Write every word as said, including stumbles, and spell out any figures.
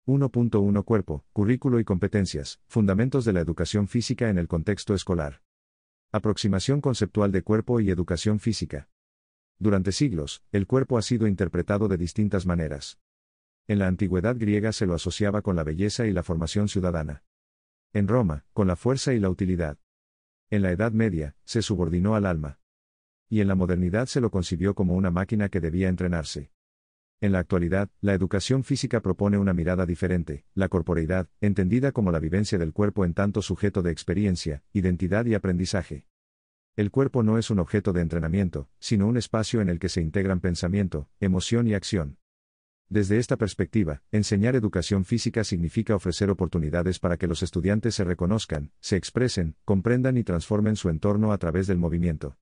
uno punto uno Cuerpo, currículo y competencias, fundamentos de la educación física en el contexto escolar. Aproximación conceptual de cuerpo y educación física. Durante siglos, el cuerpo ha sido interpretado de distintas maneras. En la antigüedad griega se lo asociaba con la belleza y la formación ciudadana. En Roma, con la fuerza y la utilidad. En la Edad Media, se subordinó al alma. Y en la modernidad se lo concibió como una máquina que debía entrenarse. En la actualidad, la educación física propone una mirada diferente, la corporeidad, entendida como la vivencia del cuerpo en tanto sujeto de experiencia, identidad y aprendizaje. El cuerpo no es un objeto de entrenamiento, sino un espacio en el que se integran pensamiento, emoción y acción. Desde esta perspectiva, enseñar educación física significa ofrecer oportunidades para que los estudiantes se reconozcan, se expresen, comprendan y transformen su entorno a través del movimiento.